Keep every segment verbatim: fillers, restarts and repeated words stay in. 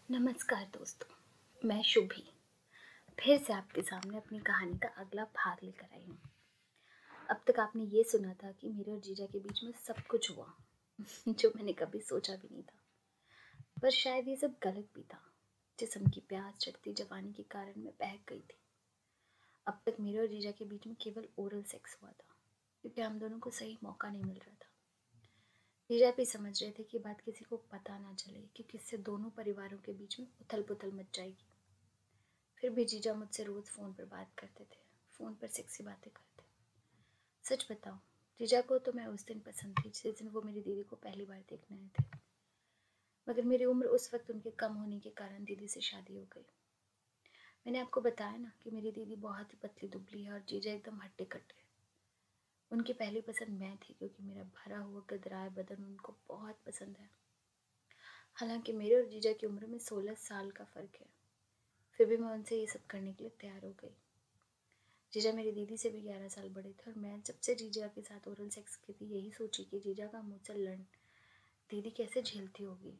नमस्कार दोस्तों, मैं शुभी फिर से आपके सामने अपनी कहानी का अगला भाग लेकर आई हूँ। अब तक आपने ये सुना था कि मेरे और जीजा के बीच में सब कुछ हुआ जो मैंने कभी सोचा भी नहीं था। पर शायद ये सब गलत भी था। जिस्म की प्यास चढ़ती जवानी के कारण मैं बहक गई थी। अब तक मेरे और जीजा के बीच में केवल ओरल सेक्स हुआ था, क्योंकि हम दोनों को सही मौका नहीं मिल रहा था। जीजा भी समझ रहे थे कि बात किसी को पता ना चले, क्योंकि इससे दोनों परिवारों के बीच में उथल पुथल मच जाएगी। फिर भी जीजा मुझसे रोज़ फ़ोन पर बात करते थे, फ़ोन पर सेक्सी बातें करते। सच बताऊं, जीजा को तो मैं उस दिन पसंद थी जिस दिन वो मेरी दीदी को पहली बार देखने आए थे। मगर मेरी उम्र उस वक्त उनके कम होने के कारण दीदी से शादी हो गई। मैंने आपको बताया ना कि मेरी दीदी बहुत ही पतली दुबली है और जीजा एकदम हट्टे कट्टे। उनकी पहली पसंद मैं थी, क्योंकि मेरा भरा हुआ गदराया बदन उनको बहुत पसंद है। हालांकि मेरे और जीजा की उम्र में सोलह साल का फ़र्क है, फिर भी मैं उनसे ये सब करने के लिए तैयार हो गई। जीजा मेरी दीदी से भी ग्यारह साल बड़े थे और मैं जब से जीजा के साथ ओरल सेक्स की थी यही सोची कि जीजा का मुझसे लड़ दीदी कैसे झेलती होगी।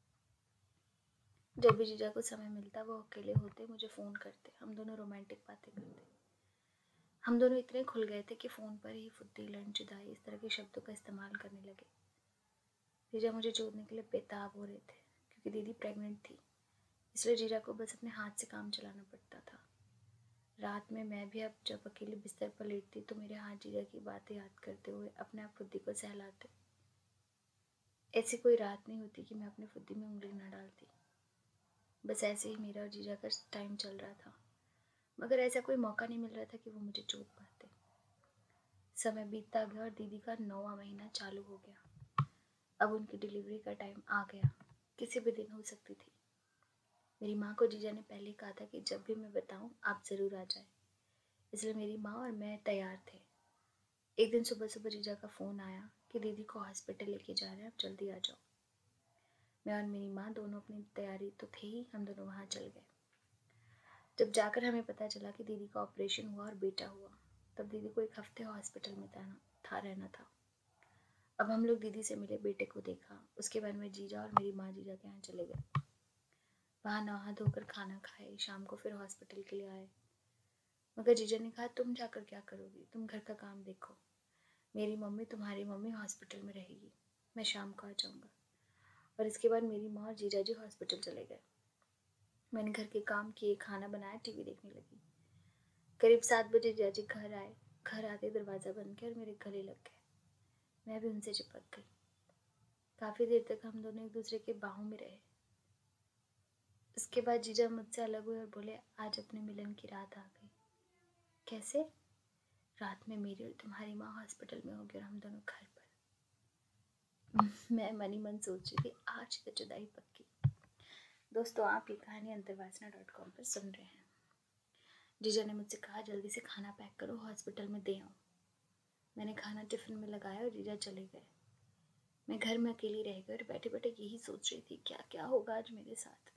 जब भी जीजा को समय मिलता वो अकेले होते मुझे फ़ोन करते, हम दोनों रोमांटिक बातें करते। हम दोनों इतने खुल गए थे कि फ़ोन पर ही फुद्दी लड़ जुदाई इस तरह के शब्दों का इस्तेमाल करने लगे। जीजा मुझे जोड़ने के लिए बेताब हो रहे थे, क्योंकि दीदी प्रेग्नेंट थी, इसलिए जीजा को बस अपने हाथ से काम चलाना पड़ता था। रात में मैं भी अब जब अकेले बिस्तर पर लेटती तो मेरे हाथ जीजा की बातें याद करते हुए अपने आप फुद्दी को सहलाते। ऐसी कोई रात नहीं होती कि मैं अपनी फुद्दी में उंगली न डालती। बस ऐसे ही मेरा और जीजा का टाइम चल रहा था, मगर ऐसा कोई मौका नहीं मिल रहा था कि वो मुझे चूम पाते। समय बीतता गया और दीदी का नौवां महीना चालू हो गया। अब उनकी डिलीवरी का टाइम आ गया, किसी भी दिन हो सकती थी। मेरी माँ को जीजा ने पहले कहा था कि जब भी मैं बताऊँ आप ज़रूर आ जाए, इसलिए मेरी माँ और मैं तैयार थे। एक दिन सुबह सुबह जीजा का फ़ोन आया कि दीदी को हॉस्पिटल लेके जा रहे हैं, आप जल्दी आ जाओ। मैं और मेरी माँ दोनों अपनी तैयारी तो थे ही, हम दोनों वहाँ चल गए। जब जाकर हमें पता चला कि दीदी का ऑपरेशन हुआ और बेटा हुआ, तब दीदी को एक हफ्ते हॉस्पिटल में था, था रहना था। अब हम लोग दीदी से मिले, बेटे को देखा, उसके बाद में जीजा और मेरी माँ जीजा के यहाँ चले गए। वहाँ नहा धोकर खाना खाए, शाम को फिर हॉस्पिटल के लिए आए। मगर जीजा ने कहा तुम जाकर क्या करोगी, तुम घर का काम देखो, मेरी मम्मी तुम्हारी मम्मी हॉस्पिटल में रहेगी, मैं शाम को आ जाऊँगा। और इसके बाद मेरी माँ और जीजा जी हॉस्पिटल चले गए। मैंने घर के काम किए, खाना बनाया, टीवी देखने लगी। करीब सात बजे जीजा जी घर आए। घर आते दरवाज़ा बंद किया और मेरे गले लग गए। मैं भी उनसे चिपक गई। काफ़ी देर तक हम दोनों एक दूसरे के बाहों में रहे। उसके बाद जीजा मुझसे अलग हुए और बोले आज अपने मिलन की रात आ गई। कैसे? रात में मेरी और तुम्हारी माँ हॉस्पिटल में होगी और हम दोनों घर पर। मैं मनी मन सोच रही थी आज तो जुदाई पक्की। दोस्तों, आप ये कहानी अंतर्वासना डॉट कॉम पर सुन रहे हैं। जीजा ने मुझसे कहा जल्दी से खाना पैक करो, हॉस्पिटल में दे आऊँ। मैंने खाना टिफ़िन में लगाया और जीजा चले गए। मैं घर में अकेली रह गई और बैठे बैठे यही सोच रही थी क्या क्या होगा आज मेरे साथ।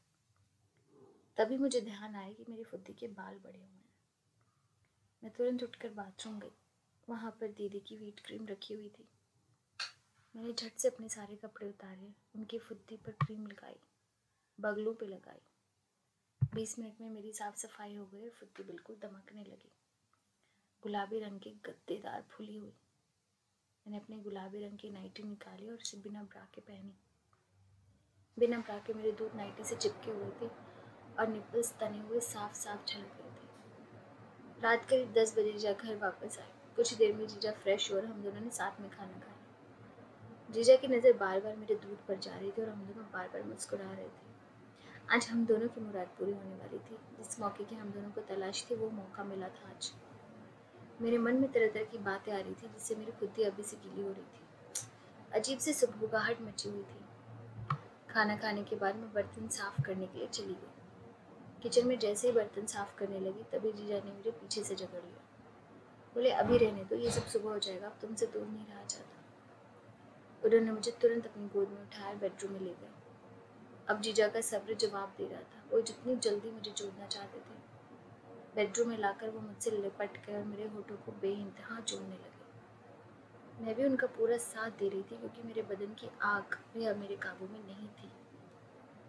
तभी मुझे ध्यान आया कि मेरी फुद्दी के बाल बड़े हुए हैं। मैं तुरंत उठकर बाथरूम गई। वहाँ पर दीदी की व्हीट क्रीम रखी हुई थी। मैंने झट से अपने सारे कपड़े उतारे, उनकी फुद्दी पर क्रीम लगाई, बगलों पे लगाई। बीस मिनट में मेरी साफ सफाई हो गई और फुद्दी बिल्कुल दमकने लगी, गुलाबी रंग की गद्देदार फूली हुई। मैंने अपनी गुलाबी रंग की नाइटी निकाली और उसे बिना ब्रा के पहनी। बिना ब्रा के मेरे दूध नाइटी से चिपके हुए थे और निप्पल्स तने हुए साफ साफ झलक रहे थे। रात करीब दस बजे जीजा घर वापस आए। कुछ देर में जीजा फ्रेश हुए और हम दोनों ने साथ में खाना खाया। जीजा की नज़र बार बार मेरे दूध पर जा रही थी और हम दोनों बार बार मुस्कुरा रहे थे। आज हम दोनों की मुराद पूरी होने वाली थी। जिस मौके की हम दोनों को तलाश थी वो मौका मिला था आज। मेरे मन में तरह तरह की बातें आ रही थी जिससे मेरी खुद्दी अभी से गीली हो रही थी। अजीब सी सुगबुगाहट मची हुई थी। खाना खाने के बाद मैं बर्तन साफ करने के लिए चली गई। किचन में जैसे ही बर्तन साफ करने लगी तभी जीजा ने मुझे पीछे से जकड़ लिया। बोले अभी रहने दो, ये सब सुबह हो जाएगा, अब तुमसे दूर नहीं रहा जाता। उन्होंने मुझे तुरंत अपनी गोद में उठाया, बेडरूम में ले गए। अब जीजा का सब्र जवाब दे रहा था। वो जितनी जल्दी मुझे जोड़ना चाहते थे। बेडरूम में लाकर वो मुझसे लिपट गए और मेरे होठों को बेइंतहा चूमने लगे। मैं भी उनका पूरा साथ दे रही थी, क्योंकि मेरे बदन की आग भी अब मेरे काबू में नहीं थी।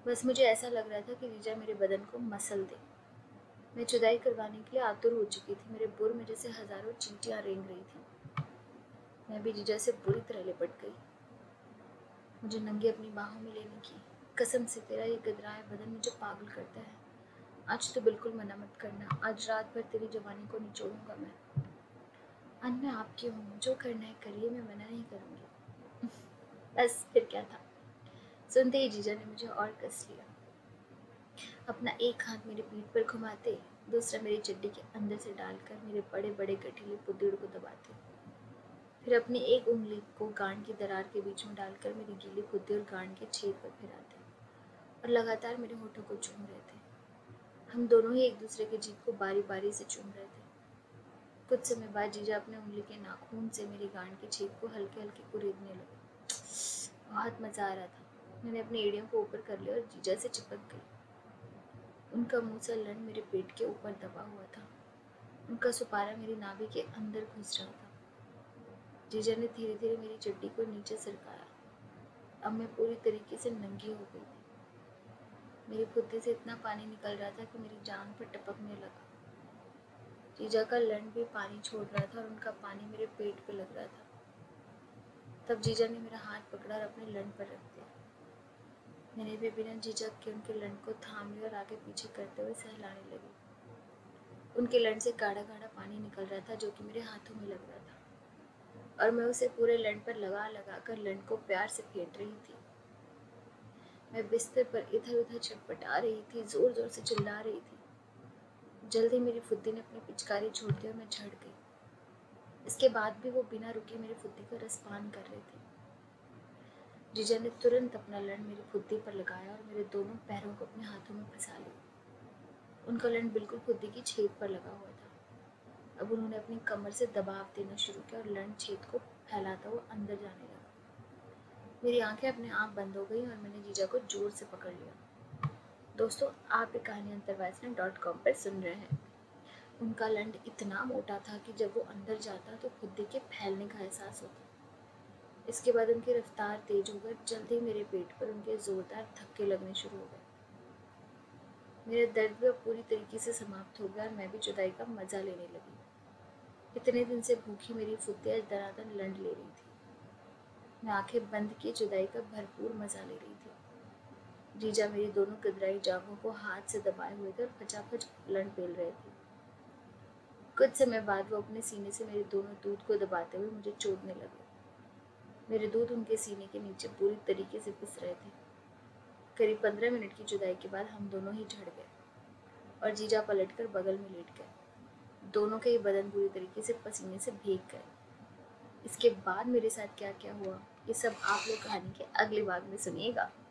बस मुझे ऐसा लग रहा था कि जीजा मेरे बदन को मसल दे। मैं जुदाई करवाने के लिए आतुर हो चुकी थी। मेरे बुर में जैसे हजारों चींटियां रेंग रही थी। मैं भी जीजा से बुरी तरह लिपट गई। मुझे नंगे अपनी बाहों में लेने की कसम से, तेरा ये गदराया बदन मुझे पागल करता है। आज तो बिल्कुल मना मत करना। आज रात भर तेरी जवानी को निचोड़ूंगा मैं। आज मैं आपकी हूँ, जो करना है करिए, मैं मना नहीं करूँगी। बस फिर क्या था। सुनते ही जीजा ने मुझे और कस लिया। अपना एक हाथ मेरी पीठ पर घुमाते, दूसरा मेरी चड्डी के अंदर से डालकर मेरे बड़े बड़े गठीले पुतड़ को दबाते। फिर अपनी एक उंगली को गांड की दरार के बीच में डालकर मेरी गीली खुद्दी और गांड के छेद पर फिराते और लगातार मेरे होठों को चूम रहे थे। हम दोनों ही एक दूसरे के जीभ को बारी बारी से चूम रहे थे। कुछ समय बाद जीजा अपने उंगली के नाखून से मेरी गांड के छेद को हल्के हल्के कुरेदने लगे। बहुत मजा आ रहा था। मैंने अपने एड़ियों को ऊपर कर लिया और जीजा से चिपक गई। उनका मुंह सा लंड मेरे पेट के ऊपर दबा हुआ था। उनका सुपारा मेरी नाभि के अंदर घुस रहा था। जीजा ने धीरे धीरे मेरी चड्डी को नीचे सरकाया। अब मैं पूरी तरीके से नंगी हो गई थी। मेरी बुद्धि से इतना पानी निकल रहा था कि मेरी जान पर टपकने लगा। जीजा का लंड भी पानी छोड़ रहा था और उनका पानी मेरे पेट पे लग रहा था। तब जीजा ने मेरा हाथ पकड़ा और अपने लंड पर रख दिया। मैंने भी बिना झिझक के उनके लंड को थाम लिया और आगे पीछे करते हुए सहलाने लगी। उनके लंड से गाढ़ा गाढ़ा पानी निकल रहा था जो कि मेरे हाथों में लग रहा था और मैं उसे पूरे लंड पर लगा लगा कर लंड को प्यार से फेंट रही थी। मैं बिस्तर पर इधर उधर छटपटा रही थी, जोर जोर से चिल्ला रही थी। जल्दी मेरी फुद्दी ने अपनी पिचकारी छोड़ दी और मैं झड़ गई। इसके बाद भी वो बिना रुके मेरी फुद्दी का रसपान कर रहे थे। जीजा ने तुरंत अपना लंड मेरी फुद्दी पर लगाया और मेरे दोनों पैरों को अपने हाथों में फंसा लिया। उनका लंड बिल्कुल फुद्दी की छेद पर लगा हुआ था। अब उन्होंने अपनी कमर से दबाव देना शुरू किया और लंड छेद को फैलाता हुआ अंदर जाने लगा। मेरी आंखें अपने आप बंद हो गई और मैंने जीजा को जोर से पकड़ लिया। दोस्तों, आप ये कहानी अंतरवासना डॉट कॉम पर सुन रहे हैं। उनका लंड इतना मोटा था कि जब वो अंदर जाता तो फुद्दी के फैलने का एहसास होता। इसके बाद उनकी रफ्तार तेज होकर जल्दी मेरे पेट पर उनके जोरदार धक्के लगने शुरू हो गए। मेरा दर्द भी अब पूरी तरीके से समाप्त हो गया और मैं भी जुदाई का मजा लेने लगी। इतने दिन से भूखी मेरी फुद्दी आज दनादन लंड ले रही थी। मैं आंखें बंद किए जुदाई का भरपूर मजा ले रही थी। जीजा मेरी दोनों कदराई जांघों को हाथ से दबाए हुए थे और फटाफट लंड पेल रहे थे। कुछ समय बाद वो अपने सीने से मेरे दोनों दूध को दबाते हुए मुझे चोदने लगे। मेरे दूध उनके सीने के नीचे पूरी तरीके से पिस रहे थे। करीब पंद्रह मिनट की जुदाई के बाद हम दोनों ही झड़ गए और जीजा पलटकर बगल में लेट गए। दोनों के ही बदन पूरी तरीके से पसीने से भीग गए। इसके बाद मेरे साथ क्या क्या हुआ, ये सब आप लोग कहानी के अगले भाग में सुनिएगा।